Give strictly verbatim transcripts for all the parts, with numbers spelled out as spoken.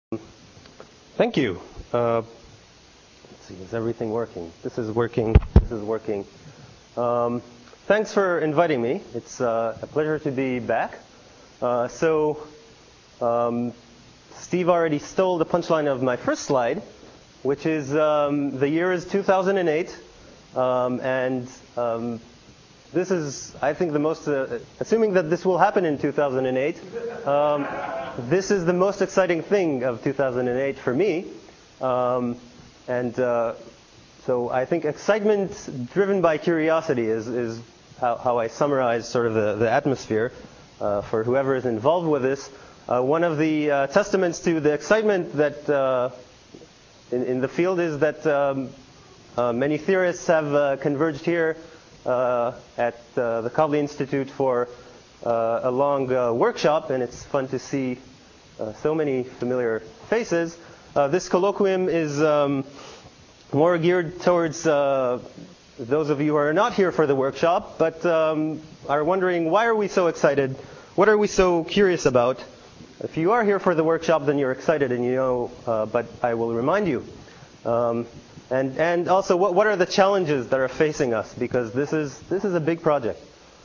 Thank you. Uh, let's see, is everything working? This is working. This is working. Um, thanks for inviting me. It's uh, a pleasure to be back. Uh, so, um, Steve already stole the punchline of my first slide, which is um, the year is two thousand eight, um, and um, this is, I think, the most, uh, assuming that this will happen in two thousand eight, um, this is the most exciting thing of two thousand eight for me. Um, and uh, so I think excitement driven by curiosity is, is how, how I summarize sort of the, the atmosphere uh, for whoever is involved with this. Uh, one of the uh, testaments to the excitement that uh, in, in the field is that um, uh, many theorists have uh, converged here Uh, at uh, the Kavli Institute for uh, a long uh, workshop, and it's fun to see uh, so many familiar faces. Uh, this colloquium is um, more geared towards uh, those of you who are not here for the workshop, but um, are wondering, why are we so excited? What are we so curious about? If you are here for the workshop, then you're excited, and you know, uh, but I will remind you. Um, And, and also, what, what are the challenges that are facing us? Because this is, this is a big project.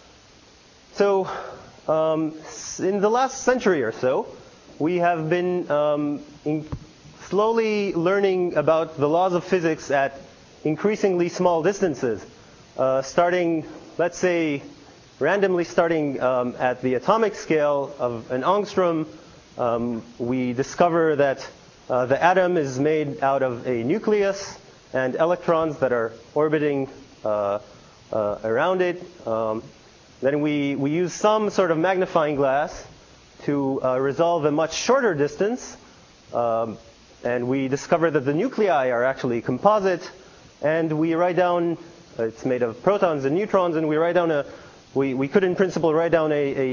So, um, in the last century or so, we have been um, in slowly learning about the laws of physics at increasingly small distances. Uh, starting, let's say, randomly starting um, at the atomic scale of an angstrom, um, we discover that uh, the atom is made out of a nucleus and electrons that are orbiting uh, uh, around it. Um, then we, we use some sort of magnifying glass to uh, resolve a much shorter distance. Um, and we discover that the nuclei are actually composite. And we write down, uh, it's made of protons and neutrons, and we write down a, we, we could in principle write down a, a,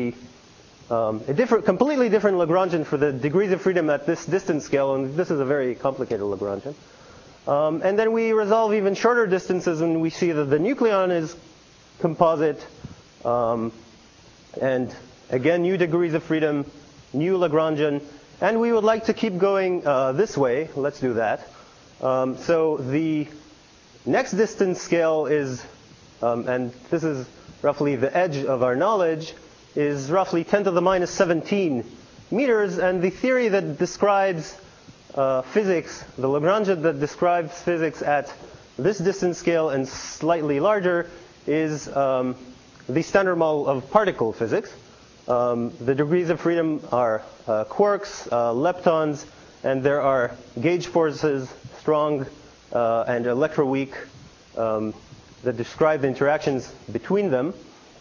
um, a different, completely different Lagrangian for the degrees of freedom at this distance scale. And this is a very complicated Lagrangian. Um, and then we resolve even shorter distances, and we see that the nucleon is composite. Um, and again, new degrees of freedom, new Lagrangian. And we would like to keep going uh, this way. Let's do that. Um, so the next distance scale is, um, and this is roughly the edge of our knowledge, is roughly ten to the minus seventeen meters. And the theory that describes Uh, physics, the Lagrangian that describes physics at this distance scale and slightly larger, is um, the standard model of particle physics. Um, the degrees of freedom are uh, quarks, uh, leptons, and there are gauge forces, strong uh, and electroweak, um, that describe the interactions between them.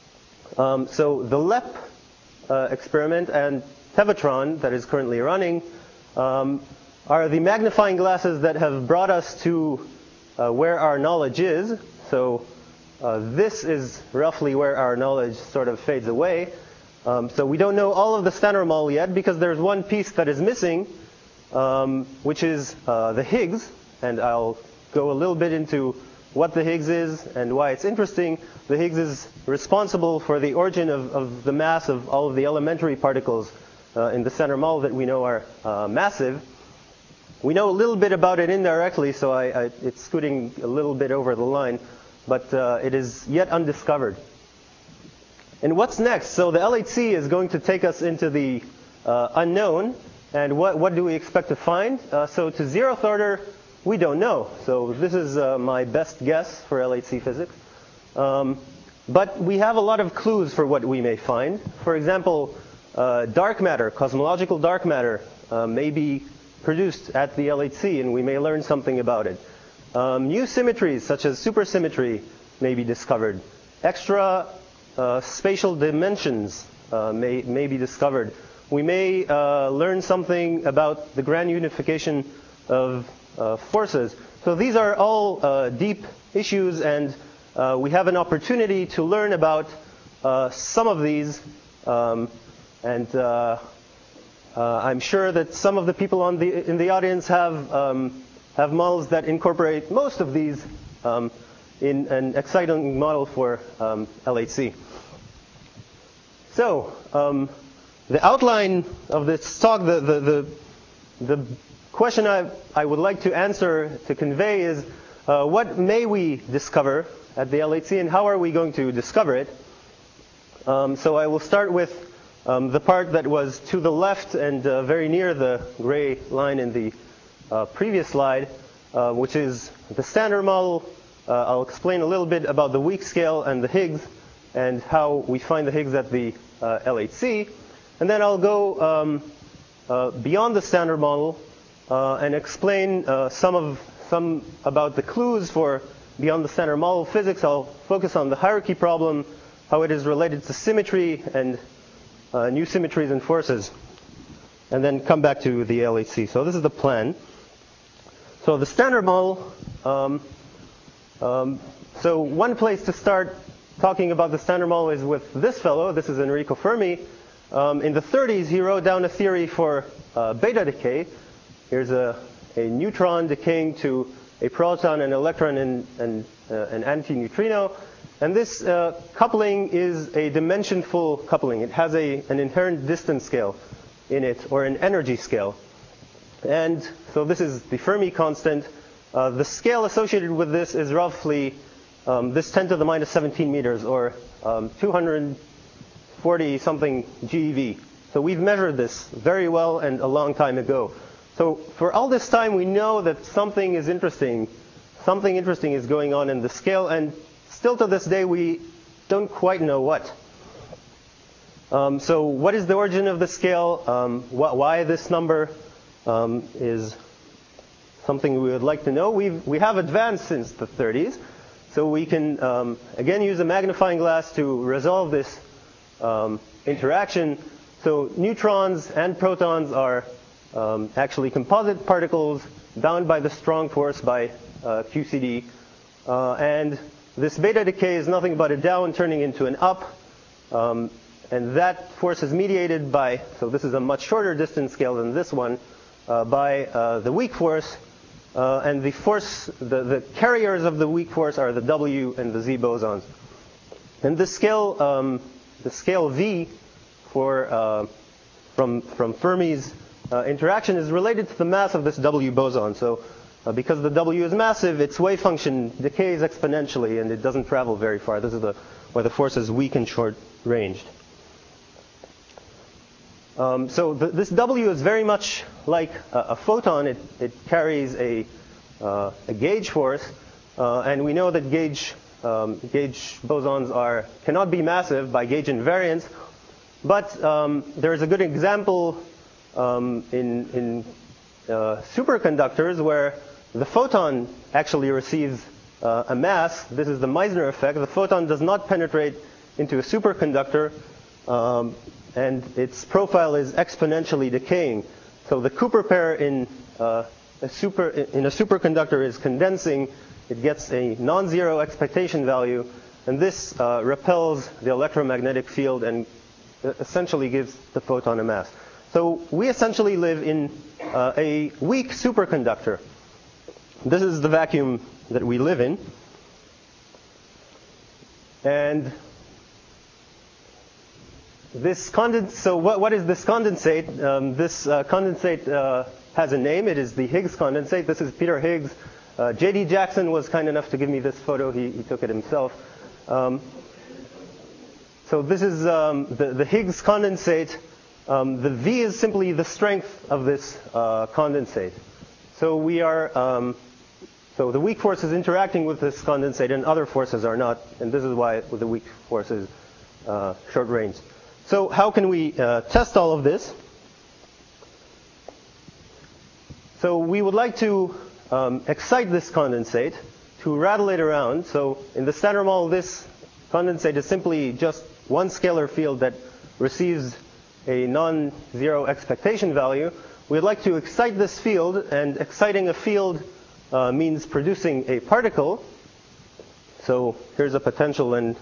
Um, so the LEP uh, experiment and Tevatron that is currently running um, are the magnifying glasses that have brought us to uh, where our knowledge is. So uh, this is roughly where our knowledge sort of fades away. Um, so we don't know all of the Standard Model yet, because there's one piece that is missing, um, which is uh, the Higgs. And I'll go a little bit into what the Higgs is and why it's interesting. The Higgs is responsible for the origin of, of the mass of all of the elementary particles uh, in the Standard Model that we know are uh, massive. We know a little bit about it indirectly, so I, I, it's scooting a little bit over the line, but uh, it is yet undiscovered. And what's next? So the L H C is going to take us into the uh, unknown, and what, what do we expect to find? Uh, so to zeroth order, we don't know. So this is uh, my best guess for L H C physics. Um, but we have a lot of clues for what we may find. For example, uh, dark matter, cosmological dark matter, uh, may be produced at the L H C, and we may learn something about it. Um, new symmetries, such as supersymmetry, may be discovered. Extra uh, spatial dimensions uh, may, may be discovered. We may uh, learn something about the grand unification of uh, forces. So these are all uh, deep issues, and uh, we have an opportunity to learn about uh, some of these. Um, and uh, Uh, I'm sure that some of the people on the, in the audience have, um, have models that incorporate most of these um, in an exciting model for um, L H C. So um, the outline of this talk, the, the, the the question I, I would like to answer, to convey is, uh, what may we discover at the L H C, and how are we going to discover it? Um, so I will start with um, the part that was to the left and uh, very near the gray line in the uh, previous slide, uh, which is the Standard Model. Uh, I'll explain a little bit about the weak scale and the Higgs, and how we find the Higgs at the uh, L H C. And then I'll go um, uh, beyond the Standard Model uh, and explain uh, some of some about the clues for beyond the Standard Model physics. I'll focus on the hierarchy problem, how it is related to symmetry and uh, new symmetries and forces, and then come back to the L H C. So this is the plan. So the Standard Model. Um, um, so one place to start talking about the Standard Model is with this fellow. This is Enrico Fermi. Um, in the thirties, he wrote down a theory for uh, beta decay. Here's a, a neutron decaying to a proton, an electron, and, and uh, an antineutrino. And this uh, coupling is a dimensionful coupling. It has a, an inherent distance scale in it, or an energy scale. And so this is the Fermi constant. Uh, the scale associated with this is roughly um, this ten to the minus seventeen meters, or um, two hundred forty something GeV. So we've measured this very well and a long time ago. So for all this time, we know that something is interesting. Something interesting is going on in the scale, and still to this day, we don't quite know what. Um, so what is the origin of the scale? Um, wh why this number um, is something we would like to know. We've, we have advanced since the thirties, so we can, um, again, use a magnifying glass to resolve this um, interaction. So neutrons and protons are um, actually composite particles bound by the strong force by uh, Q C D. Uh, and this beta decay is nothing but a down turning into an up. Um, and that force is mediated by, so this is a much shorter distance scale than this one, uh, by uh, the weak force. Uh, and the force, the, the carriers of the weak force are the W and the Z bosons. And the scale, um, the scale V for uh, from from Fermi's uh, interaction is related to the mass of this W boson. So uh, because the W is massive, its wave function decays exponentially, and it doesn't travel very far. This is the where the force is weak and short-ranged. Um, so the, this W is very much like a, a photon. It, it carries a, uh, a gauge force, uh, and we know that gauge um, gauge bosons are cannot be massive by gauge invariance. But um, there is a good example um, in, in uh, superconductors where the photon actually receives uh, a mass. This is the Meissner effect. The photon does not penetrate into a superconductor. Um, and its profile is exponentially decaying. So the Cooper pair in, uh, a, super, in a superconductor is condensing. It gets a non-zero expectation value, and this uh, repels the electromagnetic field and essentially gives the photon a mass. So we essentially live in uh, a weak superconductor. This is the vacuum that we live in. And This condens so what, what is this condensate? Um, this uh, condensate uh, has a name. It is the Higgs condensate. This is Peter Higgs. Uh, J D Jackson was kind enough to give me this photo. He, he took it himself. Um, so this is um, the, the Higgs condensate. Um, the V is simply the strength of this uh, condensate. So we are, um, so the weak force is interacting with this condensate, and other forces are not. And this is why the weak force is uh, short range. So how can we uh, test all of this? So we would like to um, excite this condensate to rattle it around. So in the Standard Model, this condensate is simply just one scalar field that receives a non-zero expectation value. We'd like to excite this field, and exciting a field uh, means producing a particle. So here's a potential, and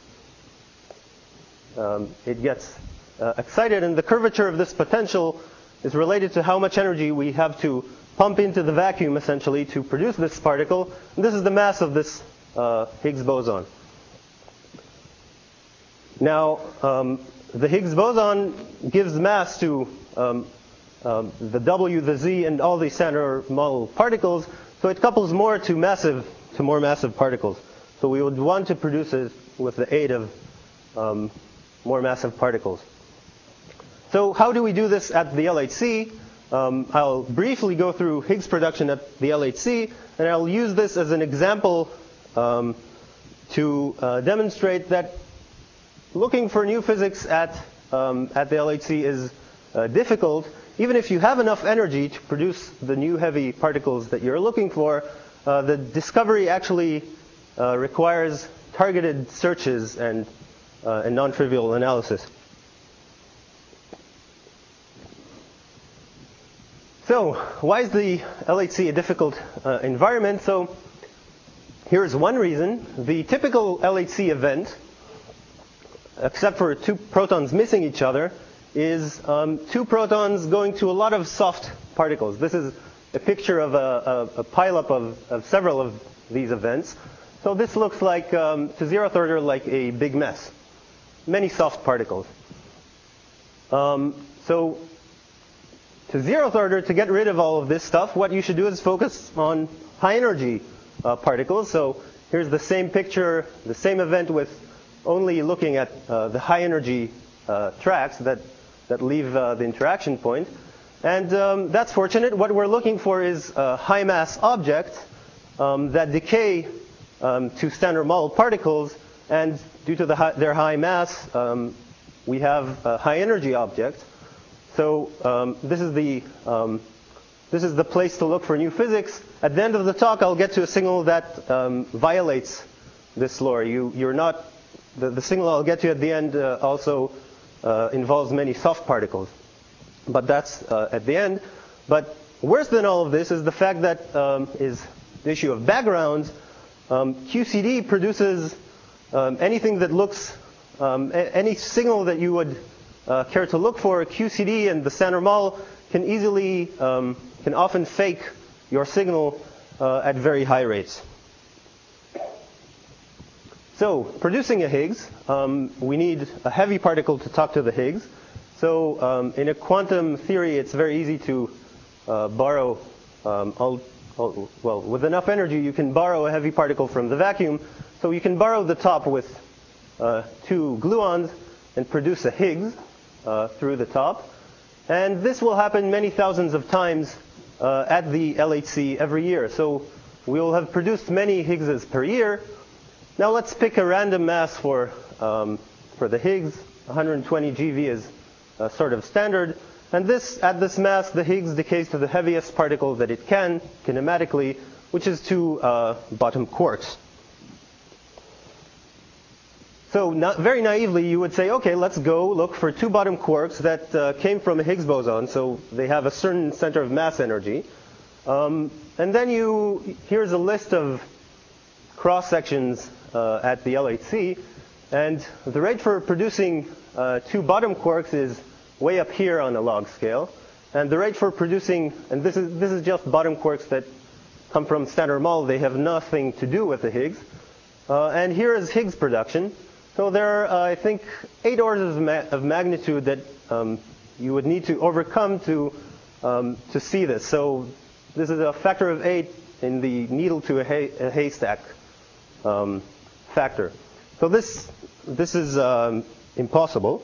Um, it gets uh, excited, and the curvature of this potential is related to how much energy we have to pump into the vacuum, essentially, to produce this particle. And this is the mass of this uh, Higgs boson. Now, um, the Higgs boson gives mass to um, um, the W, the Z, and all the Standard Model particles. So it couples more to massive, to more massive particles. So we would want to produce it with the aid of um, more massive particles. So how do we do this at the L H C? Um, I'll briefly go through Higgs production at the L H C, and I'll use this as an example um, to uh, demonstrate that looking for new physics at, um, at the L H C is uh, difficult. Even if you have enough energy to produce the new heavy particles that you're looking for, uh, the discovery actually uh, requires targeted searches and, uh, and non-trivial analysis. So why is the L H C a difficult uh, environment? So here's one reason. The typical L H C event, except for two protons missing each other, is um, two protons going to a lot of soft particles. This is a picture of a, a, a pileup of, of several of these events. So this looks like, um, to zeroth order, like a big mess. Many soft particles. Um, so to zeroth order, to get rid of all of this stuff, what you should do is focus on high energy uh, particles. So here's the same picture, the same event with only looking at uh, the high energy uh, tracks that, that leave uh, the interaction point. And um, that's fortunate. What we're looking for is a high mass object um, that decay um, to Standard Model particles. And due to the high, their high mass, um, we have a high energy object. So um, this is the um, this is the place to look for new physics. At the end of the talk, I'll get to a signal that um, violates this law. You you're not the, the signal I'll get to at the end uh, also uh, involves many soft particles, but that's uh, at the end. But worse than all of this is the fact that um, is the issue of backgrounds. Um, Q C D produces um, anything that looks um, a- any signal that you would Uh, care to look for. Q C D and the Standard Model can easily, um, can often fake your signal uh, at very high rates. So, producing a Higgs, um, we need a heavy particle to talk to the Higgs. So, um, in a quantum theory, it's very easy to uh, borrow, um, all, all, well, with enough energy, you can borrow a heavy particle from the vacuum. So, you can borrow the top with uh, two gluons and produce a Higgs Uh, through the top. And this will happen many thousands of times uh, at the L H C every year. So we will have produced many Higgses per year. Now let's pick a random mass for, um, for the Higgs. one hundred twenty G V is uh, sort of standard. And this, at this mass, the Higgs decays to the heaviest particle that it can, kinematically, which is two uh, bottom quarks. So not, very naively, you would say, okay, let's go look for two bottom quarks that uh, came from a Higgs boson, so they have a certain center of mass energy. Um, and then you, here's a list of cross-sections uh, at the L H C, and the rate for producing uh, two bottom quarks is way up here on a log scale. And the rate for producing, and this is, this is just bottom quarks that come from Standard Model, they have nothing to do with the Higgs. Uh, and here is Higgs production. So there are, uh, I think, eight orders of, ma- of magnitude that um, you would need to overcome to um, to see this. So this is a factor of eight in the needle to a, hay- a haystack um, factor. So this this is um, impossible.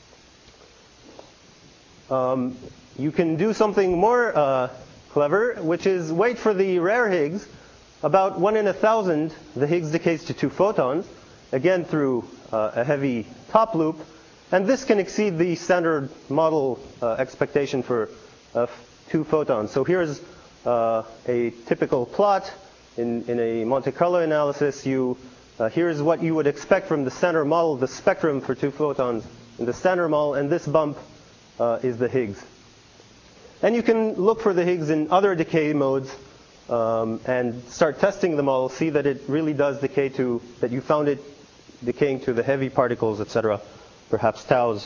Um, you can do something more uh, clever, which is wait for the rare Higgs. About one in a thousand, the Higgs decays to two photons, again through uh, a heavy top loop. And this can exceed the Standard Model uh, expectation for uh, two photons. So here's uh, a typical plot in, in a Monte Carlo analysis. You, uh, here's what you would expect from the Standard Model, the spectrum for two photons in the Standard Model, and this bump uh, is the Higgs. And you can look for the Higgs in other decay modes um, and start testing the model, see that it really does decay to, that you found it decaying to the heavy particles, et cetera, perhaps taus.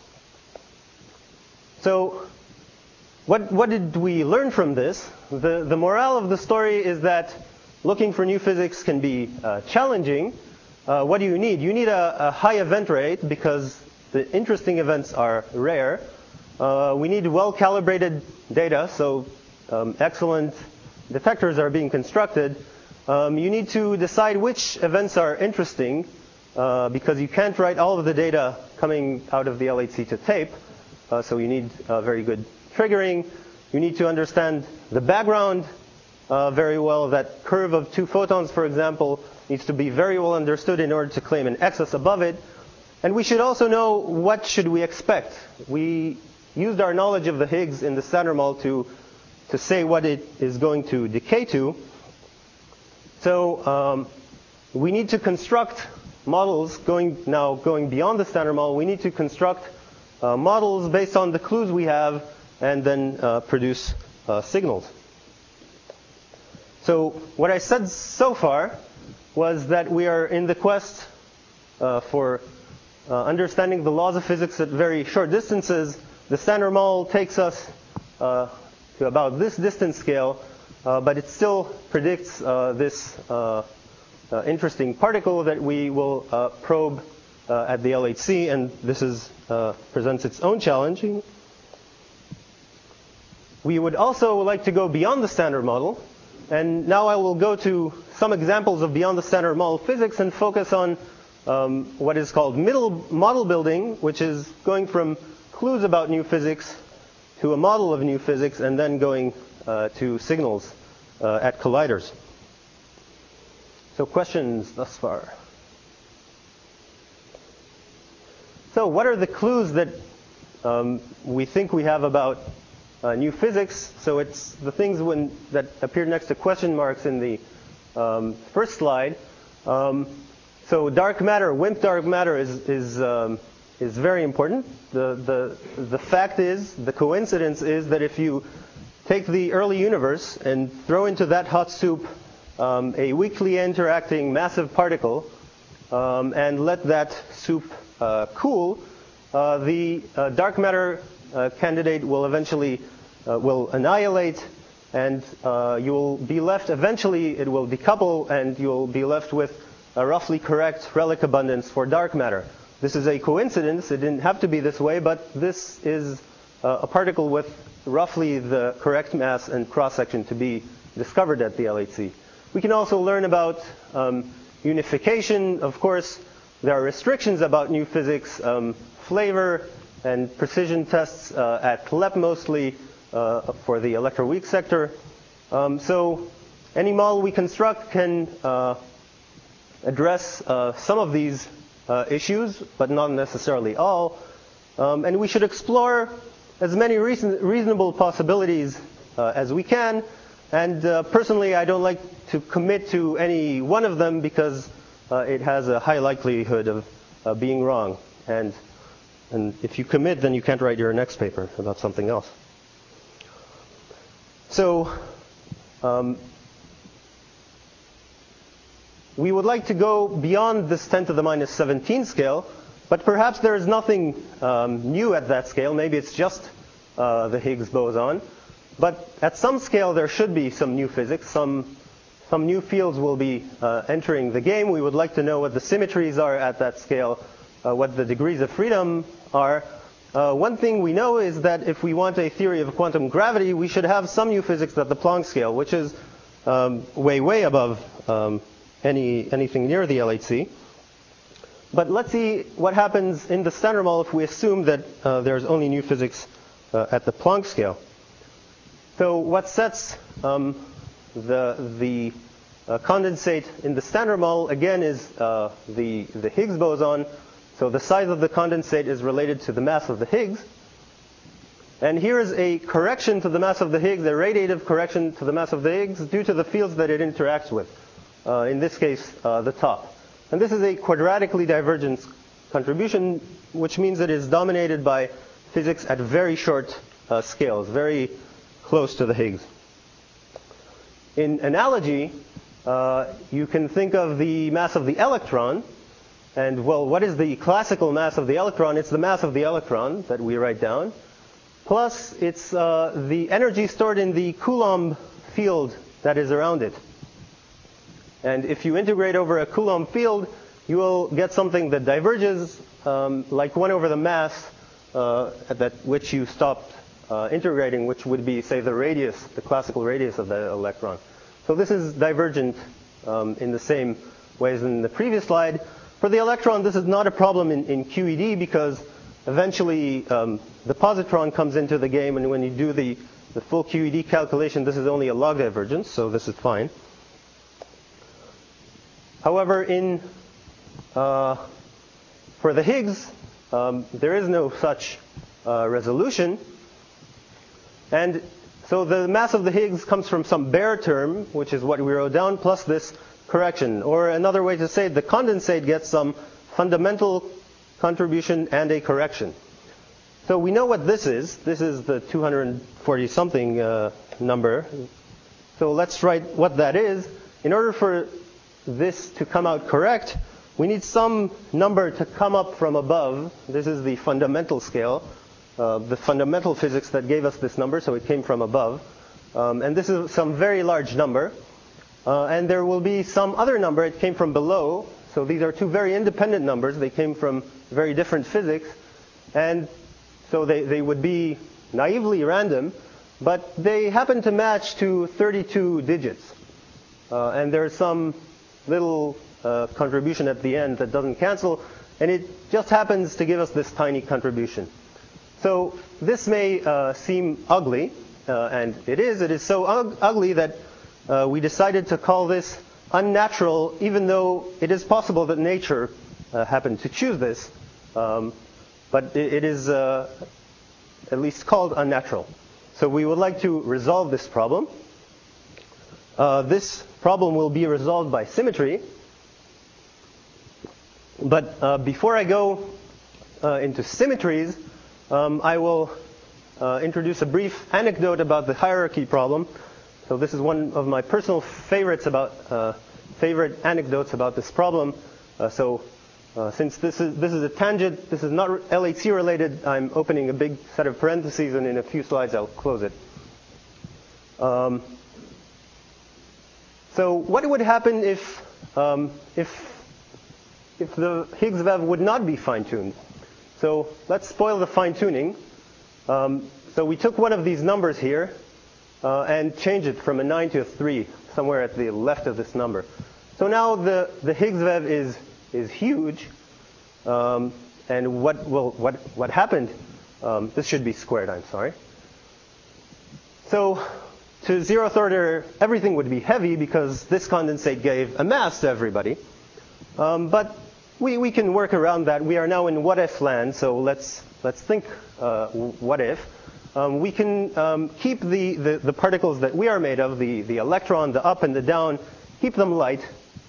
So what, what did we learn from this? The, the morale of the story is that looking for new physics can be uh, challenging. Uh, what do you need? You need a, a high event rate because the interesting events are rare. uh, we need well-calibrated data, so um, excellent detectors are being constructed. Um, you need to decide which events are interesting, uh, because you can't write all of the data coming out of the L H C to tape, uh, so you need uh, very good triggering. You need to understand the background uh, very well. That curve of two photons, for example, needs to be very well understood in order to claim an excess above it. And we should also know what should we expect. We used our knowledge of the Higgs in the Standard Model to, to say what it is going to decay to. So um, we need to construct models going now going beyond the Standard Model. We need to construct uh, models based on the clues we have and then uh, produce uh, signals. So what I said so far was that we are in the quest uh, for uh, understanding the laws of physics at very short distances. The Standard Model takes us uh, to about this distance scale, uh, but it still predicts uh, this uh, uh, interesting particle that we will uh, probe uh, at the L H C, and this is, uh, presents its own challenge. We would also like to go beyond the Standard Model, and now I will go to some examples of beyond the Standard Model physics and focus on um, what is called middle model building, which is going from clues about new physics to a model of new physics, and then going uh, to signals uh, at colliders. So questions thus far? So what are the clues that um, we think we have about uh, new physics? So it's the things when, that appear next to question marks in the um, first slide. Um, so dark matter, WIMP dark matter is, is, um, is very important. The, the, the fact is, the coincidence is that if you take the early universe and throw into that hot soup um, a weakly interacting massive particle um, and let that soup uh, cool, uh, the uh, dark matter uh, candidate will eventually uh, will annihilate, and uh, you will be left, eventually it will decouple, and you'll be left with a roughly correct relic abundance for dark matter. This is a coincidence. It didn't have to be this way, but this is uh, a particle with roughly the correct mass and cross-section to be discovered at the L H C. We can also learn about um, unification. Of course, there are restrictions about new physics, um, flavor and precision tests uh, at C L E P mostly uh, for the electroweak sector. Um, so any model we construct can uh, address uh, some of these uh, issues, but not necessarily all. Um, and we should explore as many reason, reasonable possibilities uh, as we can. And uh, personally, I don't like to commit to any one of them because uh, it has a high likelihood of uh, being wrong. And, and if you commit, then you can't write your next paper about something else. So um, we would like to go beyond this ten to the minus seventeen scale, but perhaps there is nothing um, new at that scale. Maybe it's just uh, the Higgs boson. But at some scale, there should be some new physics. Some, some new fields will be uh, entering the game. We would like to know what the symmetries are at that scale, uh, what the degrees of freedom are. Uh, one thing we know is that if we want a theory of quantum gravity, we should have some new physics at the Planck scale, which is um, way, way above um, any, anything near the L H C. But let's see what happens in the Standard Model if we assume that uh, there's only new physics uh, at the Planck scale. So what sets um, the, the uh, condensate in the Standard Model, again, is uh, the, the Higgs boson. So the size of the condensate is related to the mass of the Higgs. And here is a correction to the mass of the Higgs, a radiative correction to the mass of the Higgs due to the fields that it interacts with. Uh, in this case, uh, the top. And this is a quadratically divergent contribution, which means that it is dominated by physics at very short uh, scales, very close to the Higgs. In analogy, uh, you can think of the mass of the electron. And, well, what is the classical mass of the electron? It's the mass of the electron that we write down. Plus, it's uh, the energy stored in the Coulomb field that is around it. And if you integrate over a Coulomb field, you will get something that diverges um, like one over the mass uh, at that which you stopped uh, integrating, which would be, say, the radius, the classical radius of the electron. So this is divergent um, in the same way as in the previous slide. For the electron, this is not a problem in, in Q E D because eventually um, the positron comes into the game, and when you do the, the full Q E D calculation, this is only a log divergence, so this is fine. However, in uh, for the Higgs, um, there is no such uh, resolution. And so the mass of the Higgs comes from some bare term, which is what we wrote down, plus this correction. Or another way to say it, the condensate gets some fundamental contribution and a correction. So we know what this is. This is the two hundred forty something uh, number. So let's write what that is. In order for this to come out correct, we need some number to come up from above. This is the fundamental scale, uh, the fundamental physics that gave us this number, so it came from above. Um, and this is some very large number. Uh, and there will be some other number, it came from below. So these are two very independent numbers. They came from very different physics. And so they, they would be naively random, but they happen to match to thirty-two digits. Uh, and there's some little uh, contribution at the end that doesn't cancel, and it just happens to give us this tiny contribution. So this may uh, seem ugly, uh, and it is. It is so ug- ugly that uh, we decided to call this unnatural, even though it is possible that nature uh, happened to choose this. Um, but it, it is uh, at least called unnatural. So we would like to resolve this problem. Uh, this problem will be resolved by symmetry. But uh, before I go uh, into symmetries, um, I will uh, introduce a brief anecdote about the hierarchy problem. So this is one of my personal favorites about uh, favorite anecdotes about this problem. Uh, so uh, since this is this is a tangent, this is not L H C related, I'm opening a big set of parentheses, and in a few slides I'll close it. Um, so what would happen if um, if if the Higgs V E V would not be fine-tuned? So let's spoil the fine-tuning. Um, so we took one of these numbers here uh, and changed it from a nine to a three, somewhere at the left of this number. So now the, the Higgs V E V is is huge. Um, and what will what what happened? Um, this should be squared. I'm sorry. So to zeroth order, everything would be heavy because this condensate gave a mass to everybody. Um, but we we can work around that. We are now in what if land. So let's let's think uh, what if. Um, we can um, keep the, the the particles that we are made of, the the electron, the up and the down, keep them light.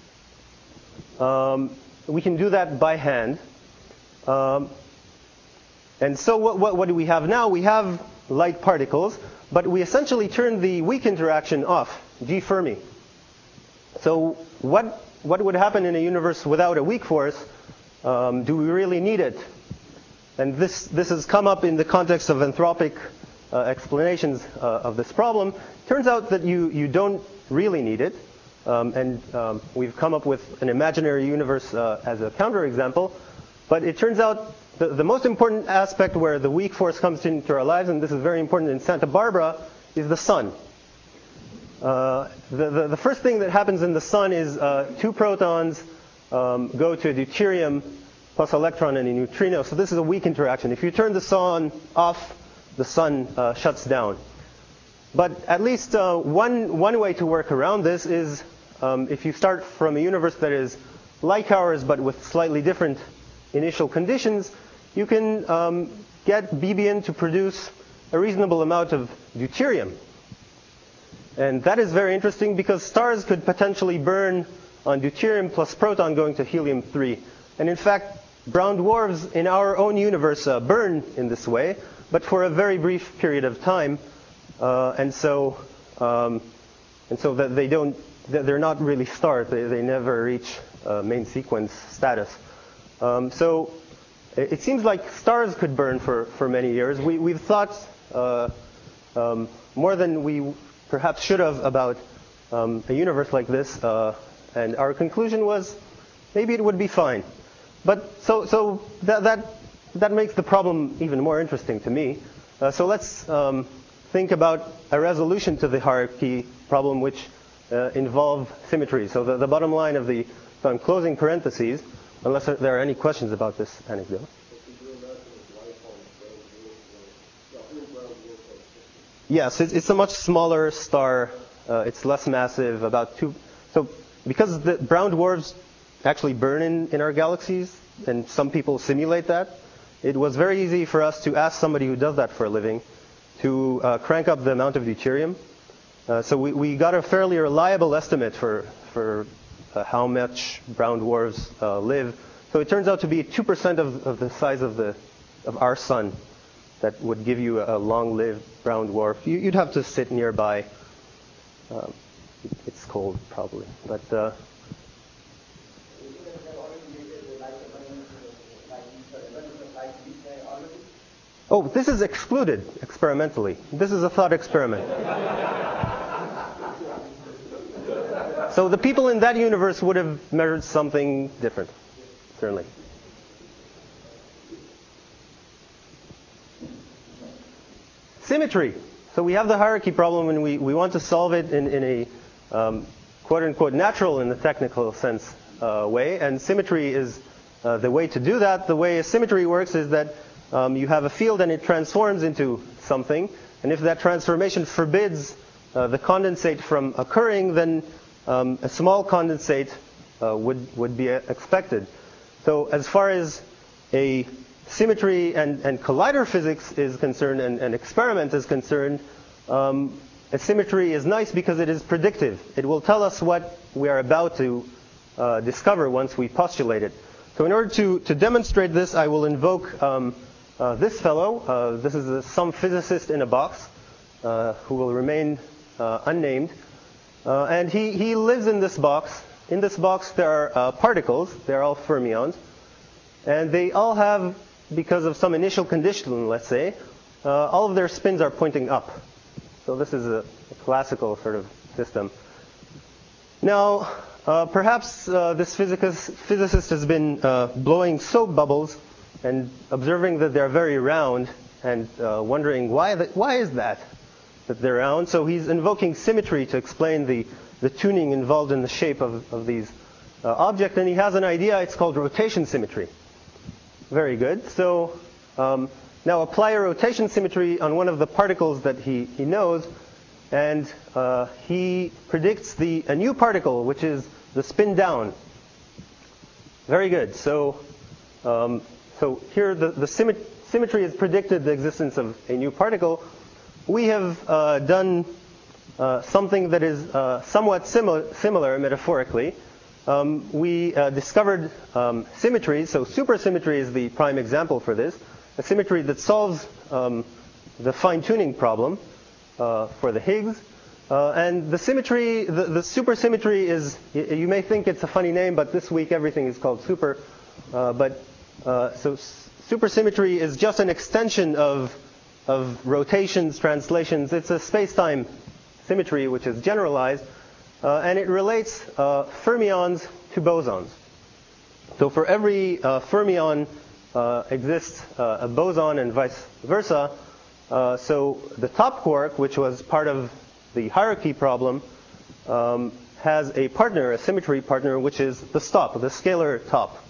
Um, we can do that by hand. Um, and so what, what, what do we have now? We have light particles, but we essentially turn the weak interaction off, G Fermi. So what, what would happen in a universe without a weak force? Um, do we really need it? And this, this has come up in the context of anthropic uh, explanations uh, of this problem. Turns out that you, you don't really need it. Um, and um, we've come up with an imaginary universe uh, as a counterexample. But it turns out the, the most important aspect where the weak force comes into our lives, and this is very important in Santa Barbara, is the sun. Uh, the, the, the first thing that happens in the sun is uh, two protons um, go to a deuterium plus electron and a neutrino. So this is a weak interaction. If you turn the sun off, the sun uh, shuts down. But at least uh, one one way to work around this is um, if you start from a universe that is like ours but with slightly different initial conditions, you can um, get B B N to produce a reasonable amount of deuterium. And that is very interesting because stars could potentially burn on deuterium plus proton going to helium three. And in fact, brown dwarfs in our own universe uh, burn in this way, but for a very brief period of time. Uh, and so, um, and so that they don't, they're not really stars. They, they never reach uh, main sequence status. Um, so, it, it seems like stars could burn for, for many years. We, we've thought uh, um, more than we perhaps should have about um, a universe like this, uh, and our conclusion was maybe it would be fine. But so, so that, that that makes the problem even more interesting to me. Uh, so let's um, think about a resolution to the hierarchy problem which uh, involve symmetry. So the, the bottom line of the, so I'm closing parentheses, unless there are any questions about this anecdote. Yes, it's, it's a much smaller star. Uh, it's less massive, about two. So because the brown dwarfs actually burn in, in our galaxies, and some people simulate that, it was very easy for us to ask somebody who does that for a living to uh, crank up the amount of deuterium. Uh, so we, we got a fairly reliable estimate for, for uh, how much brown dwarfs uh, live. So it turns out to be two percent of, of the size of, the, of our sun. That would give you a long-lived brown dwarf. You, you'd have to sit nearby. Um, it's cold, probably. But uh, oh, this is excluded experimentally. This is a thought experiment. So the people in that universe would have measured something different, certainly. Symmetry. So we have the hierarchy problem, and we, we want to solve it in, in a um, quote-unquote natural, in the technical sense, uh, way. And symmetry is uh, the way to do that. The way a symmetry works is that um, you have a field and it transforms into something. And if that transformation forbids uh, the condensate from occurring, then um, a small condensate uh, would, would be expected. So as far as a symmetry and, and collider physics is concerned, and, and experiment is concerned, um, a symmetry is nice because it is predictive. It will tell us what we are about to uh, discover once we postulate it. So in order to, to demonstrate this, I will invoke um, uh, this fellow. Uh, this is a, some physicist in a box uh, who will remain uh, unnamed. Uh, and he, he lives in this box. In this box there are uh, particles. They're all fermions. And they all have, because of some initial condition, let's say, uh, all of their spins are pointing up. So this is a, a classical sort of system. Now, uh, perhaps uh, this physicist, physicist has been uh, blowing soap bubbles and observing that they're very round and uh, wondering why, the, why is that, that they're round. So he's invoking symmetry to explain the, the tuning involved in the shape of, of these uh, objects. And he has an idea. It's called rotation symmetry. Very good. So um, now apply a rotation symmetry on one of the particles that he, he knows, and uh, he predicts the a new particle, which is the spin down. Very good. So um, so here the, the symmet- symmetry has predicted the existence of a new particle. We have uh, done uh, something that is uh, somewhat similar, similar metaphorically. Um, we uh, discovered um, symmetries. So supersymmetry is the prime example for this. A symmetry that solves um, the fine-tuning problem uh, for the Higgs. Uh, and the symmetry, the, the supersymmetry is, you, you may think it's a funny name, but this week everything is called super. Uh, but uh, so supersymmetry is just an extension of, of rotations, translations. It's a space-time symmetry which is generalized. Uh, and it relates uh, fermions to bosons. So for every uh, fermion uh, exists uh, a boson and vice versa. Uh, so the top quark, which was part of the hierarchy problem, um, has a partner, a symmetry partner, which is the stop, the scalar top.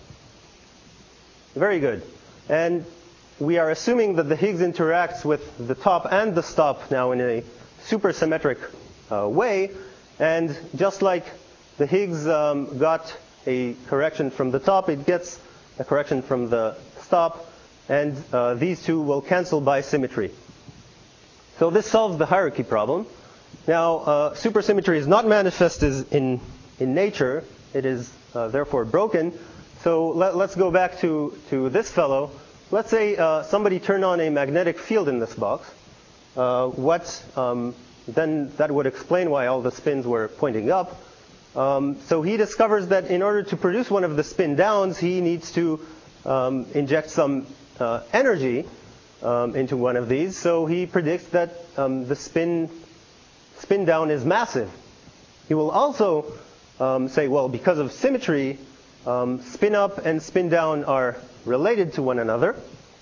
Very good. And we are assuming that the Higgs interacts with the top and the stop now in a supersymmetric uh, way. And just like the Higgs um, got a correction from the top, it gets a correction from the stop, and uh, these two will cancel by symmetry. So this solves the hierarchy problem. Now, uh, supersymmetry is not manifest as in, in nature. It is uh, therefore broken. So let, let's go back to, to this fellow. Let's say uh, somebody turned on a magnetic field in this box. Uh, what... Um, then that would explain why all the spins were pointing up. Um, so he discovers that in order to produce one of the spin downs, he needs to um, inject some uh, energy um, into one of these. So he predicts that um, the spin spin down is massive. He will also um, say, well, because of symmetry, um, spin up and spin down are related to one another.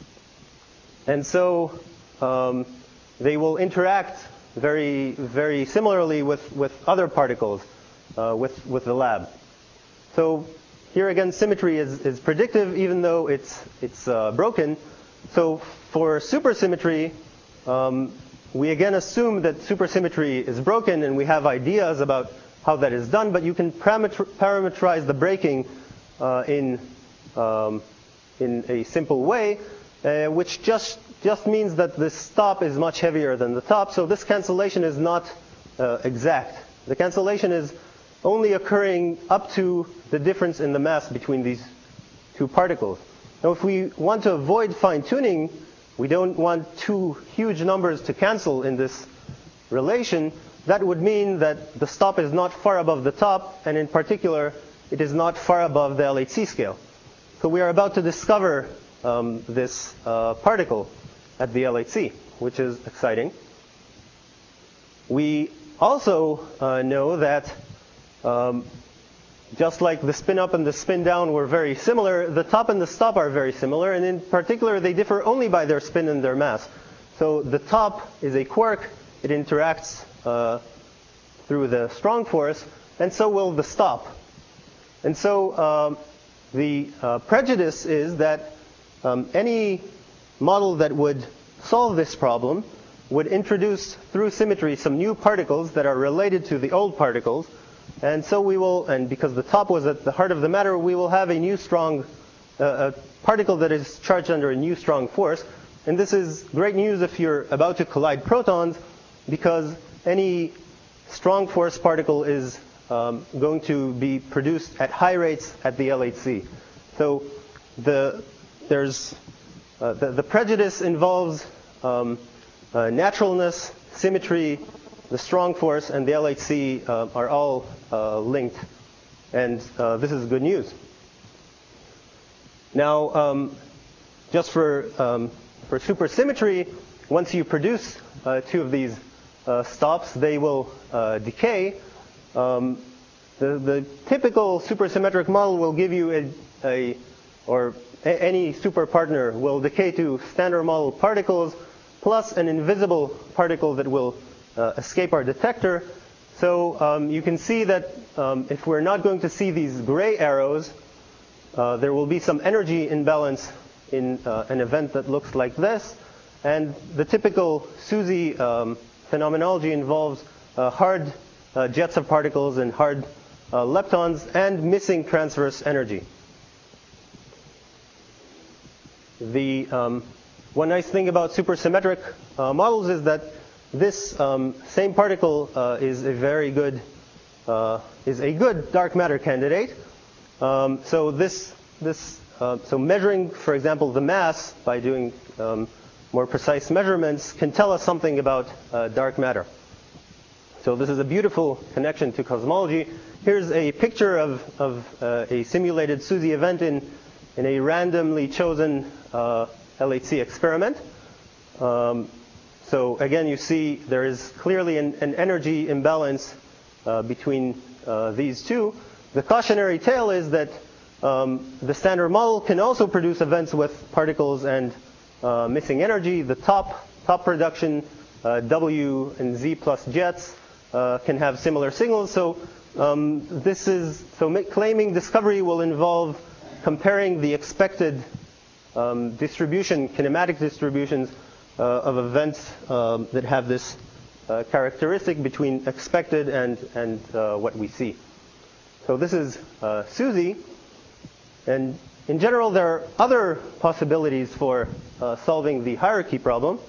And so um, they will interact very, very similarly with, with other particles, uh, with, with the lab. So here again, symmetry is, is predictive, even though it's, it's uh, broken. So for supersymmetry, um, we again assume that supersymmetry is broken, and we have ideas about how that is done, but you can parameter parameterize the breaking uh, in, um, in a simple way, uh, which just, just means that the stop is much heavier than the top, so this cancellation is not uh, exact. The cancellation is only occurring up to the difference in the mass between these two particles. Now, if we want to avoid fine-tuning, we don't want two huge numbers to cancel in this relation, that would mean that the stop is not far above the top, and in particular, it is not far above the L H C scale. So we are about to discover um, this uh, particle at the L H C, which is exciting. We also uh, know that um, just like the spin up and the spin down were very similar, the top and the stop are very similar, and in particular, they differ only by their spin and their mass. So the top is a quark. It interacts uh, through the strong force, and so will the stop. And so um, the uh, prejudice is that um, any model that would solve this problem would introduce through symmetry some new particles that are related to the old particles. And so we will, and because the top was at the heart of the matter, we will have a new strong, uh, a particle that is charged under a new strong force. And this is great news if you're about to collide protons, because any strong force particle is um, going to be produced at high rates at the L H C. So the, there's, uh, the, the prejudice involves um, uh, naturalness, symmetry, the strong force, and the L H C uh, are all uh, linked. And uh, this is good news. Now, um, just for, um, for supersymmetry, once you produce uh, two of these uh, stops, they will uh, decay. Um, the, the typical supersymmetric model will give you a, a or a, any super partner will decay to standard model particles plus an invisible particle that will Uh, escape our detector. So um, you can see that um, if we're not going to see these gray arrows, uh, there will be some energy imbalance in uh, an event that looks like this. And the typical SUSY um, phenomenology involves uh, hard uh, jets of particles and hard uh, leptons and missing transverse energy. The um, one nice thing about supersymmetric uh, models is that this um, same particle uh, is a very good uh, is a good dark matter candidate. Um, so this this uh, so measuring, for example, the mass by doing um, more precise measurements can tell us something about uh, dark matter. So this is a beautiful connection to cosmology. Here's a picture of of uh, a simulated SUSY event in in a randomly chosen uh, L H C experiment. Um, So again, you see there is clearly an, an energy imbalance uh, between uh, these two. The cautionary tale is that um, the standard model can also produce events with particles and uh, missing energy. The top top production uh, W and Z plus jets uh, can have similar signals. So um, this is so claiming discovery will involve comparing the expected um, distribution, kinematic distributions. Uh, of events um, that have this uh, characteristic between expected and, and uh, what we see. So this is uh, SUSY. And in general, there are other possibilities for uh, solving the hierarchy problem.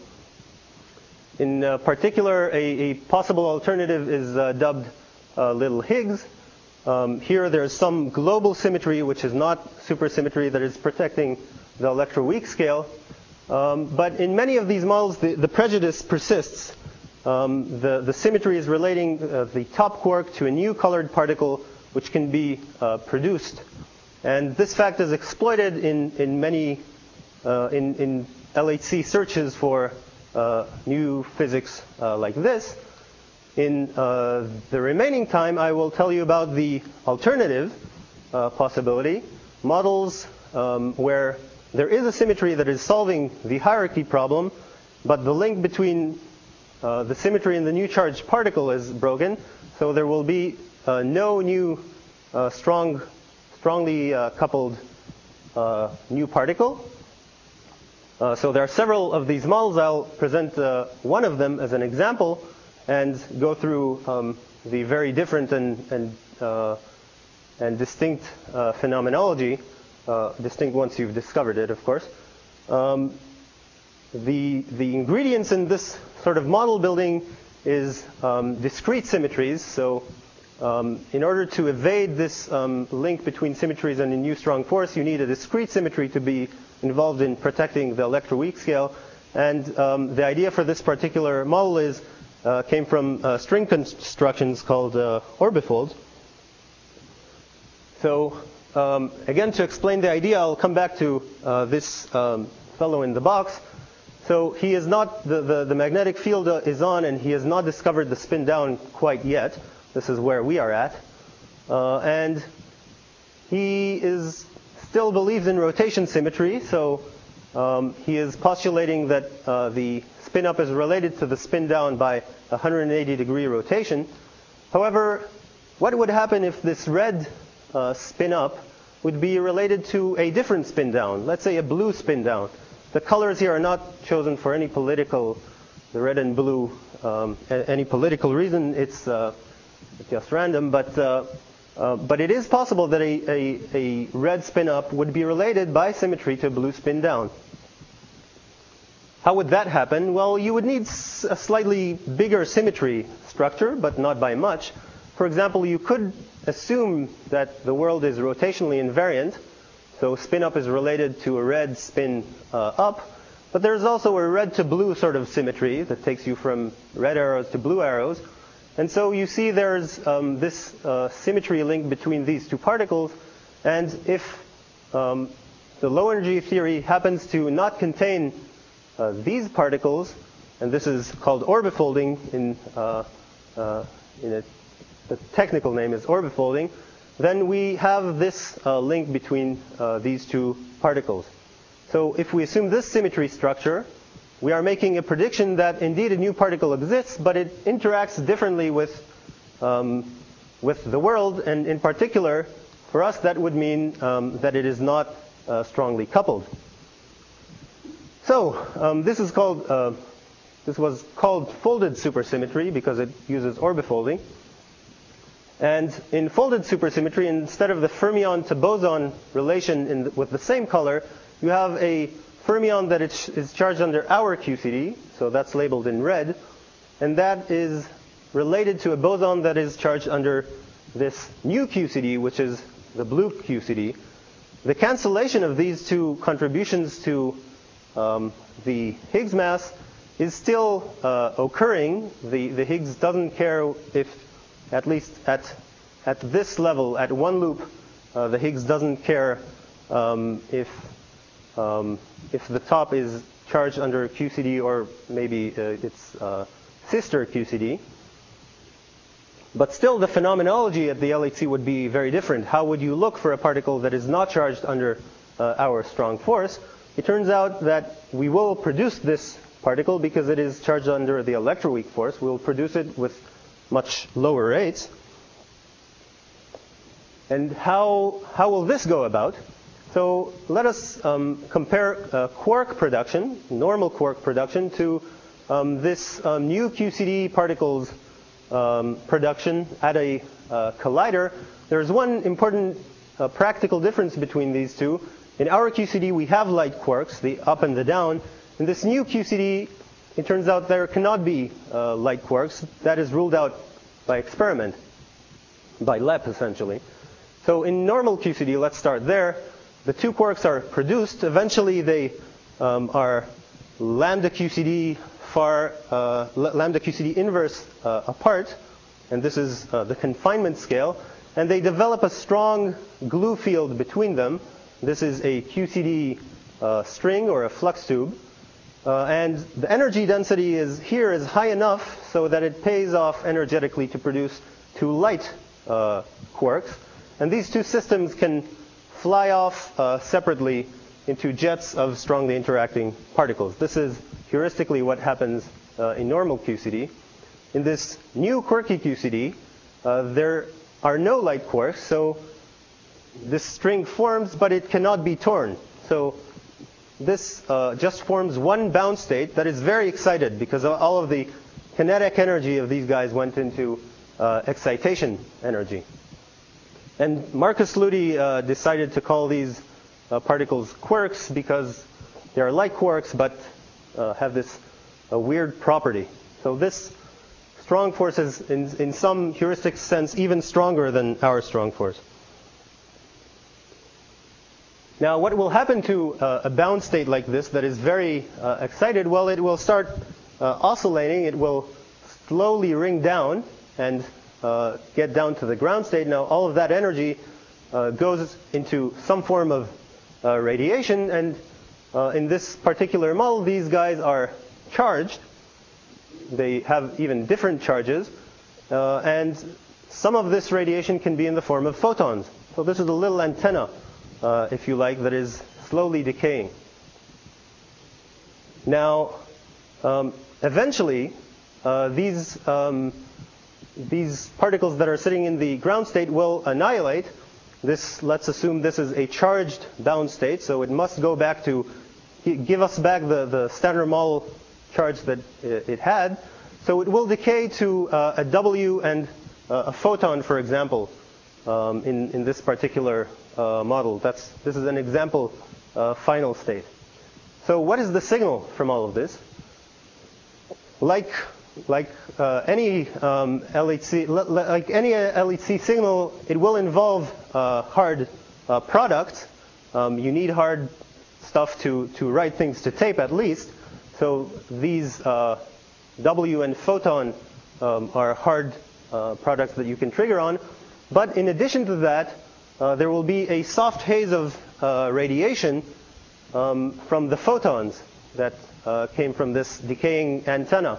In uh, particular, a, a possible alternative is uh, dubbed uh, little Higgs. Um, here there's some global symmetry, which is not supersymmetry, that is protecting the electroweak scale. Um, but in many of these models, the, the prejudice persists. Um, the, the symmetry is relating uh, the top quark to a new colored particle, which can be uh, produced. And this fact is exploited in, in many uh, in, in L H C searches for uh, new physics uh, like this. In uh, the remaining time, I will tell you about the alternative uh, possibility, models um, where there is a symmetry that is solving the hierarchy problem, but the link between uh, the symmetry and the new charged particle is broken, so there will be uh, no new uh, strong, strongly uh, coupled uh, new particle. Uh, so there are several of these models. I'll present uh, one of them as an example and go through um, the very different and, and, uh, and distinct uh, phenomenology, uh, distinct once you've discovered it, of course. Um, the, the ingredients in this sort of model building is um, discrete symmetries. So um, in order to evade this um, link between symmetries and a new strong force, you need a discrete symmetry to be involved in protecting the electroweak scale. And um, the idea for this particular model is uh, came from uh, string constructions called uh, orbifolds. So um, again, to explain the idea, I'll come back to uh, this um, fellow in the box. So he is not, the, the, the magnetic field uh, is on, and he has not discovered the spin down quite yet. This is where we are at. Uh, and he is still believes in rotation symmetry, so um, he is postulating that uh, the spin up is related to the spin down by one hundred eighty degree rotation. However, what would happen if this red uh, spin up would be related to a different spin down, let's say a blue spin down? The colors here are not chosen for any political, the red and blue, um, any political reason. It's, uh, it's just random, but uh, Uh, but it is possible that a, a, a red spin-up would be related by symmetry to a blue spin-down. How would that happen? Well, you would need a slightly bigger symmetry structure, but not by much. For example, you could assume that the world is rotationally invariant, so spin-up is related to a red spin uh, up, but there's also a red to blue sort of symmetry that takes you from red arrows to blue arrows. And so you see there's um, this uh, symmetry link between these two particles. And if um, the low energy theory happens to not contain uh, these particles, and this is called orbifolding, in, uh, uh, in a, the technical name is orbifolding, then we have this uh, link between uh, these two particles. So if we assume this symmetry structure, we are making a prediction that indeed a new particle exists, but it interacts differently with, um, with the world. And in particular, for us, that would mean um, that it is not uh, strongly coupled. So um, this is called, uh, this was called folded supersymmetry because it uses orbifolding. And in folded supersymmetry, instead of the fermion to boson relation in the, with the same color, you have a fermion that is charged under our Q C D, so that's labeled in red, and that is related to a boson that is charged under this new Q C D, which is the blue Q C D. The cancellation of these two contributions to um, the Higgs mass is still uh, occurring. The, the Higgs doesn't care if, at least at, at this level, at one loop, uh, the Higgs doesn't care um, if Um, if the top is charged under Q C D or maybe uh, its uh, sister Q C D. But still, the phenomenology at the L H C would be very different. How would you look for a particle that is not charged under uh, our strong force? It turns out that we will produce this particle because it is charged under the electroweak force. We'll produce it with much lower rates. And how, how will this go about? So let us um, compare uh, quark production, normal quark production, to um, this um, new Q C D particles um, production at a uh, collider. There's one important uh, practical difference between these two. In our Q C D, we have light quarks, the up and the down. In this new Q C D, it turns out there cannot be uh, light quarks. That is ruled out by experiment, by L E P essentially. So in normal Q C D, let's start there. The two quarks are produced. Eventually, they um, are lambda Q C D far, uh, lambda Q C D inverse uh, apart, and this is uh, the confinement scale. And they develop a strong glue field between them. This is a Q C D uh, string or a flux tube, uh, and the energy density is here is high enough so that it pays off energetically to produce two light uh, quarks. And these two systems can fly off uh, separately into jets of strongly interacting particles. This is heuristically what happens uh, in normal Q C D. In this new quirky Q C D, uh, there are no light quarks, so this string forms, but it cannot be torn. So this uh, just forms one bound state that is very excited because all of the kinetic energy of these guys went into uh, excitation energy. And Marcus Lüthi uh, decided to call these uh, particles quarks because they are like quarks but uh, have this uh, weird property. So this strong force is, in, in some heuristic sense, even stronger than our strong force. Now, what will happen to uh, a bound state like this that is very uh, excited? Well, it will start uh, oscillating. It will slowly ring down and uh, get down to the ground state. Now, all of that energy uh, goes into some form of uh, radiation. And uh, in this particular model, these guys are charged. They have even different charges. Uh, and some of this radiation can be in the form of photons. So this is a little antenna, Uh, if you like, that is slowly decaying. Now, um, eventually, uh, these um, these particles that are sitting in the ground state will annihilate. This, let's assume this is a charged bound state, so it must go back to give us back the, the standard model charge that it had. So it will decay to uh, a W and uh, a photon, for example, um, in, in this particular Uh, model. That's, this is an example uh, final state. So what is the signal from all of this? Like, like uh, any um, L H C, like any L H C signal, it will involve uh, hard uh, products. Um, you need hard stuff to, to write things to tape at least. So these uh, W and photon um, are hard uh, products that you can trigger on. But in addition to that, Uh, there will be a soft haze of uh, radiation um, from the photons that uh, came from this decaying antenna.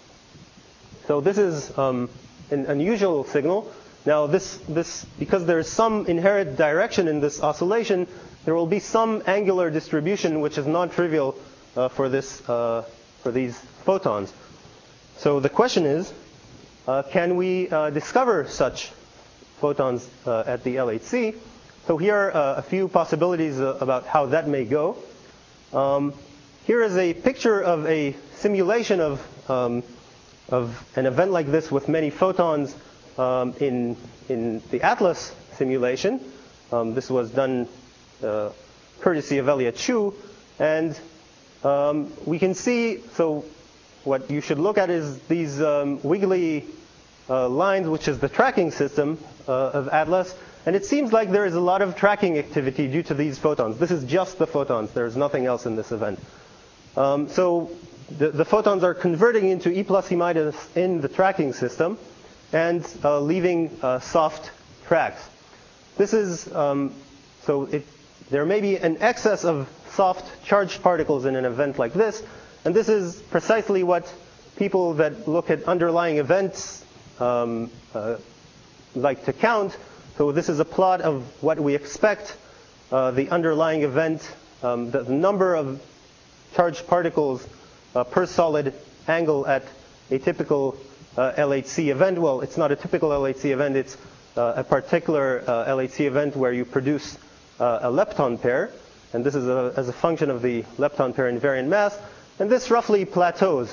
So this is um, an unusual signal. Now, this, this, because there is some inherent direction in this oscillation, there will be some angular distribution which is non-trivial uh, for this, uh, for these photons. So the question is, uh, can we uh, discover such photons uh, at the L H C? So here are uh, a few possibilities uh, about how that may go. Um, here is a picture of a simulation of, um, of an event like this with many photons um, in, in the ATLAS simulation. Um, this was done uh, courtesy of Elliott Chu. And um, we can see, so what you should look at is these um, wiggly uh, lines, which is the tracking system uh, of ATLAS. And it seems like there is a lot of tracking activity due to these photons. This is just the photons. There's nothing else in this event. Um, so the, the photons are converting into E plus E minus in the tracking system and uh, leaving uh, soft tracks. This is, um, so it, there may be an excess of soft charged particles in an event like this. And this is precisely what people that look at underlying events um, uh, like to count. So this is a plot of what we expect uh, the underlying event, um, the number of charged particles uh, per solid angle at a typical uh, L H C event. Well, it's not a typical L H C event. It's uh, a particular uh, L H C event where you produce uh, a lepton pair. And this is a, as a function of the lepton pair invariant mass. And this roughly plateaus.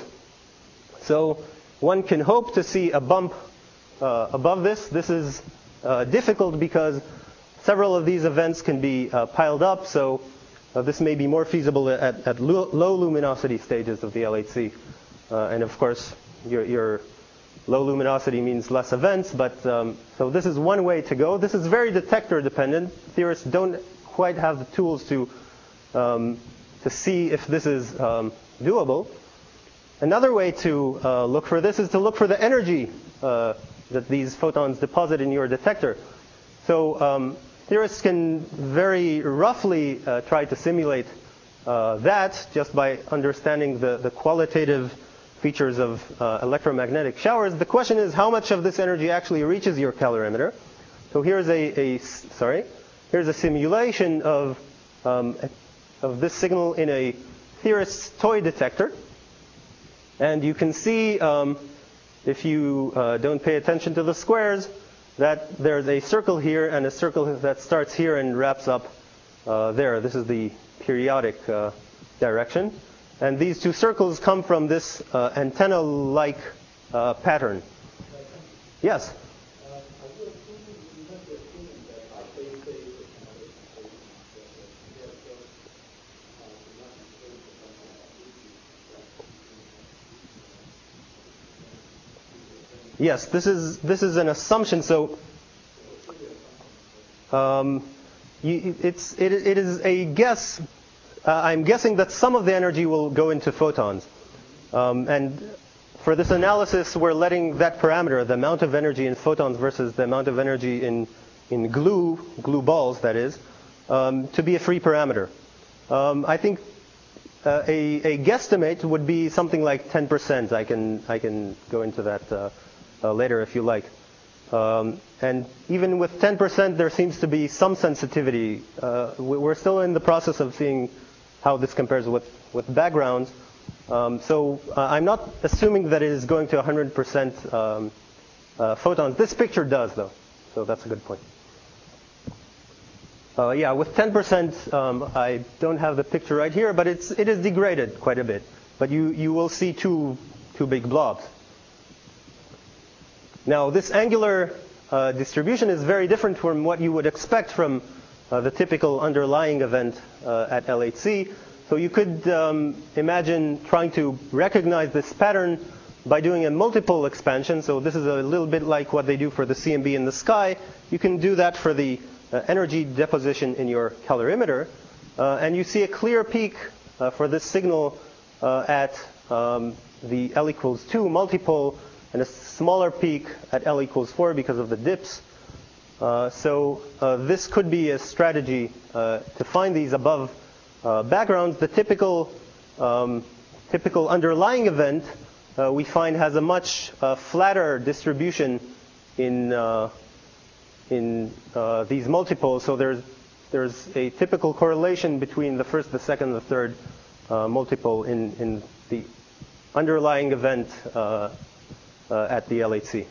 So one can hope to see a bump uh, above this. This is Uh, difficult because several of these events can be uh, piled up, so uh, this may be more feasible at, at lo low luminosity stages of the L H C. Uh, and of course, your, your low luminosity means less events, but um, so this is one way to go. This is very detector dependent. Theorists don't quite have the tools to, um, to see if this is um, doable. Another way to uh, look for this is to look for the energy uh, that these photons deposit in your detector. So um, theorists can very roughly uh, try to simulate uh, that just by understanding the, the qualitative features of uh, electromagnetic showers. The question is how much of this energy actually reaches your calorimeter. So here's a, a sorry, here's a simulation of um, a, of this signal in a theorist's toy detector. And you can see, um, if you uh, don't pay attention to the squares, that there's a circle here and a circle that starts here and wraps up uh, there. This is the periodic uh, direction. And these two circles come from this uh, antenna-like uh, pattern. Yes? Yes, this is this is an assumption. So, um, you, it's it, it is a guess. Uh, I'm guessing that some of the energy will go into photons, um, and for this analysis, we're letting that parameter, the amount of energy in photons versus the amount of energy in in glue glue balls, that is, um, to be a free parameter. Um, I think uh, a a guesstimate would be something like ten percent. I can I can go into that. Uh, Uh, later if you like. Um, and even with ten percent, there seems to be some sensitivity. Uh, we're still in the process of seeing how this compares with, with backgrounds. Um, so uh, I'm not assuming that it is going to one hundred percent um, uh, photons. This picture does, though. So that's a good point. Uh, yeah, with ten percent, um, I don't have the picture right here, but it's, it is degraded quite a bit. But you, you will see two, two big blobs. Now, this angular uh, distribution is very different from what you would expect from uh, the typical underlying event uh, at L H C. So you could um, imagine trying to recognize this pattern by doing a multiple expansion. So this is a little bit like what they do for the C M B in the sky. You can do that for the uh, energy deposition in your calorimeter. Uh, and you see a clear peak uh, for this signal uh, at um, the L equals two multipole, and a smaller peak at L equals four because of the dips. Uh, so uh, this could be a strategy uh, to find these above uh, backgrounds. The typical um, typical underlying event uh, we find has a much uh, flatter distribution in uh, in uh, these multiples. So there's there's a typical correlation between the first, the second, the third uh, multiple in in the underlying event Uh, Uh, at the L H C.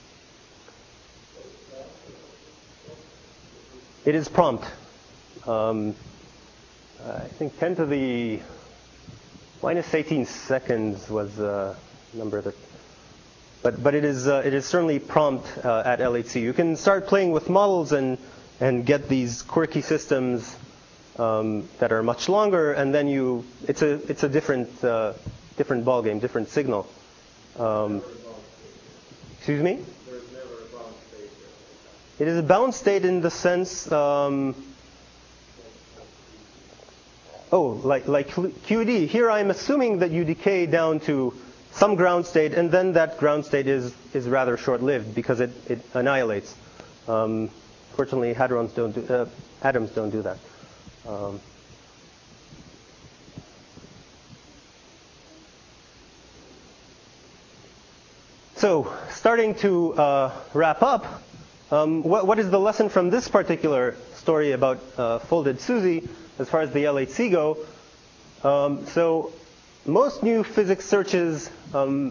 It is prompt. Um, I think ten to the minus eighteen seconds was a number that, but but it is uh, it is certainly prompt uh, at L H C. You can start playing with models and and get these quirky systems um, that are much longer, and then you it's a it's a different uh, different ball game, different signal. Um, Excuse me? There's never a bound state. It is a bound state in the sense, um, oh, like like Q D. Here I'm assuming that you decay down to some ground state, and then that ground state is is rather short-lived because it it annihilates. Um, fortunately, hadrons don't do, uh, atoms don't do that. Um, So, starting to uh, wrap up, um, what, what is the lesson from this particular story about uh, folded SUSY as far as the L H C go? Um, so, most new physics searches um,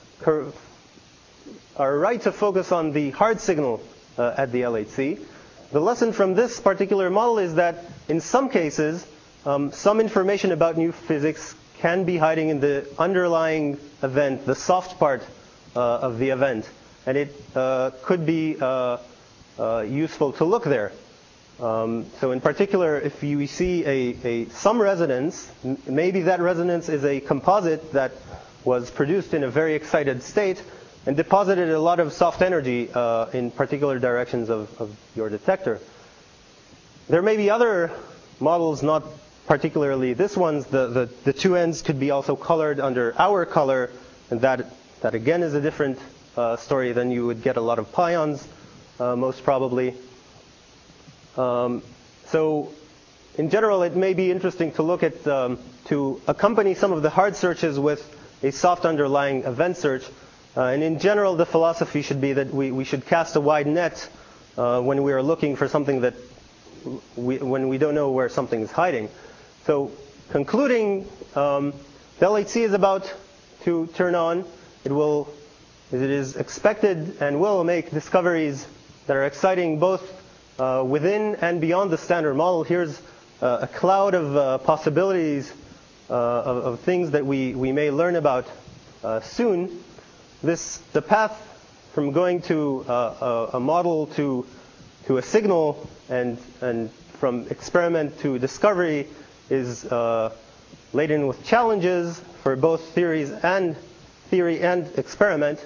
are right to focus on the hard signal uh, at the L H C. The lesson from this particular model is that in some cases, um, some information about new physics can be hiding in the underlying event, the soft part Uh, of the event, and it uh, could be uh, uh, useful to look there. Um, so in particular, if you see a, a some resonance, m- maybe that resonance is a composite that was produced in a very excited state and deposited a lot of soft energy uh, in particular directions of, of your detector. There may be other models, not particularly this one's. The, the, the two ends could be also colored under our color, and that That again is a different uh, story. Then you would get a lot of pions, uh, most probably. Um, so, in general, it may be interesting to look at um, to accompany some of the hard searches with a soft underlying event search. Uh, and in general, the philosophy should be that we, we should cast a wide net uh, when we are looking for something that we, when we don't know where something is hiding. So concluding, um, the L H C is about to turn on. It will, it is expected and will make discoveries that are exciting both uh, within and beyond the standard model. Here's uh, a cloud of uh, possibilities uh, of, of things that we, we may learn about uh, soon. This, the path from going to uh, a, a model to, to a signal and, and from experiment to discovery is uh, laden with challenges for both theories and theory and experiment.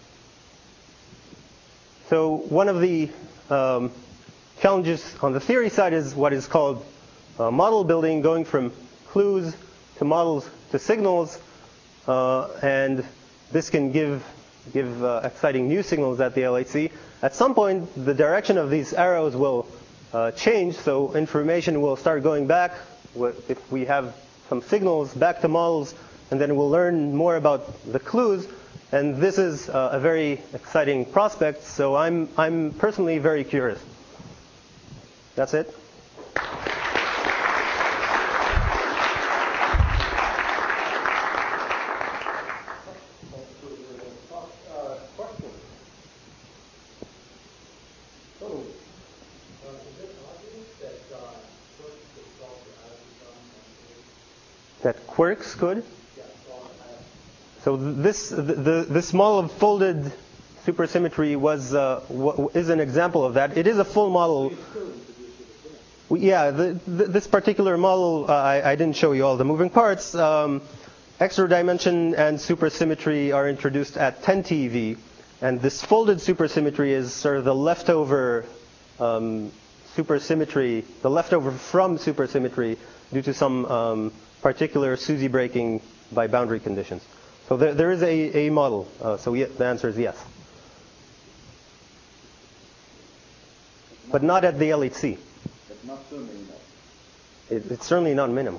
So one of the um, challenges on the theory side is what is called uh, model building, going from clues to models to signals, uh, and this can give give uh, exciting new signals at the L H C. At some point, the direction of these arrows will uh, change, so information will start going back. If we have some signals, back to models, and then we'll learn more about the clues. And this is uh, a very exciting prospect, so I'm, I'm personally very curious. That's it. That quirks could? So this the, the, this model of folded supersymmetry was uh, w is an example of that. It is a full model. Yeah, the, the, this particular model, uh, I, I didn't show you all the moving parts. Um, extra dimension and supersymmetry are introduced at ten T eV, and this folded supersymmetry is sort of the leftover um, supersymmetry, the leftover from supersymmetry due to some um, particular SUSY breaking by boundary conditions. So there, there is a, a model. Uh, so yeah, the answer is yes. But not at the L H C. But not certainly enough. It, it's certainly not minimal.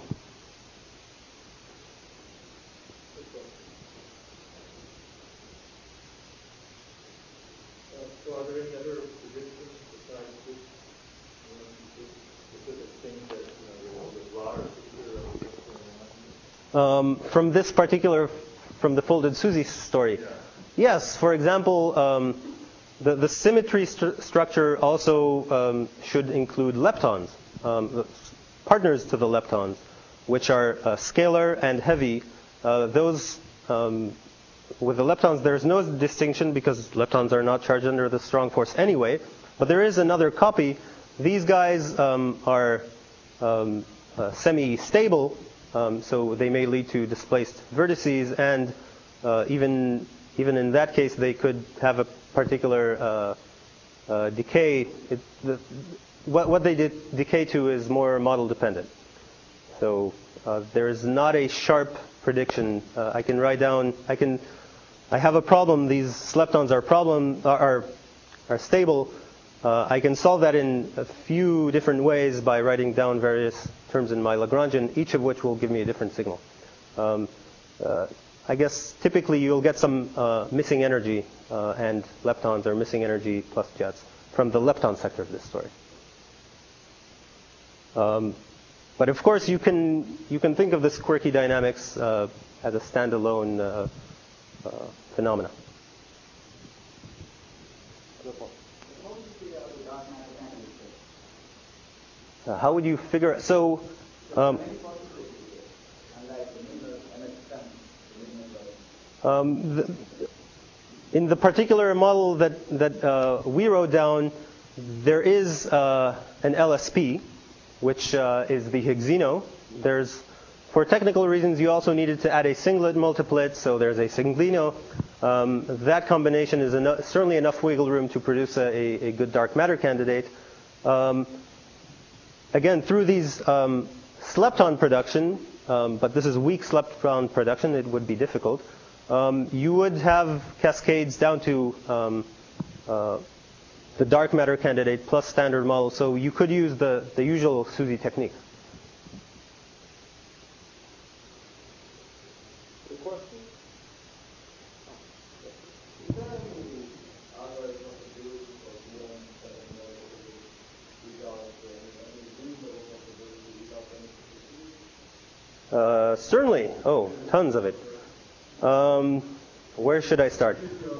Uh, so are there any other predictions besides this? You know, specific things that, you know, the broader picture of what's going on? Um, from this particular, from the folded SUSY story. Yeah. Yes, for example, um, the, the symmetry st structure also um, should include leptons, um, the partners to the leptons, which are uh, scalar and heavy. Uh, those, um, with the leptons, there's no distinction because leptons are not charged under the strong force anyway. But there is another copy. These guys um, are um, uh, semi-stable. Um, so they may lead to displaced vertices, and uh, even even in that case, they could have a particular uh, uh, decay. It, the, what, what they did decay to is more model dependent. So uh, there is not a sharp prediction. Uh, I can write down. I can. I have a problem. These leptons are problem are are stable. Uh, I can solve that in a few different ways by writing down various terms in my Lagrangian, each of which will give me a different signal. Um, uh, I guess typically you'll get some uh, missing energy, uh, and leptons are missing energy plus jets from the lepton sector of this story. Um, but of course, you can you can think of this quirky dynamics uh, as a standalone uh, uh, phenomena. Uh, how would you figure? So, um, um, the, in the particular model that that uh, we wrote down, there is uh, an L S P, which uh, is the Higgsino. There's, for technical reasons, you also needed to add a singlet multiplet, so there's a Singlino. Um, that combination is eno- certainly enough wiggle room to produce a, a good dark matter candidate. Um, Again, through these um, slepton production, um, but this is weak slepton production, it would be difficult. Um, you would have cascades down to um, uh, the dark matter candidate plus standard model, so you could use the, the usual SUSY technique. Good question. Is there any other possibility of one setting model without uh, any reasonable possibility without any specificity? Uh, certainly. Oh, tons of it. Um, where should I start?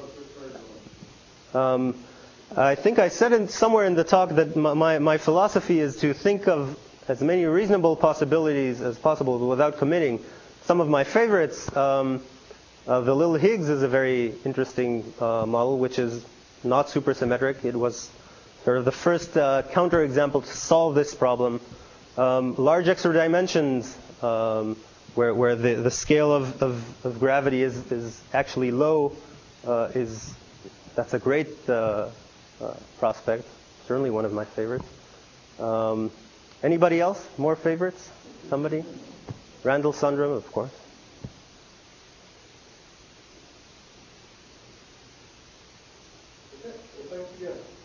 Um, I think I said in, somewhere in the talk that my, my, my philosophy is to think of as many reasonable possibilities as possible without committing. Some of my favorites, um, uh, the Little Higgs is a very interesting uh, model, which is not supersymmetric. It was sort of the first uh, counterexample to solve this problem. Um, large extra dimensions, um, where, where the, the scale of, of, of gravity is, is actually low, uh, is that's a great uh, uh, prospect. Certainly one of my favorites. Um, anybody else? More favorites? Somebody? Randall-Sundrum, of course. Okay. Well, thanks again.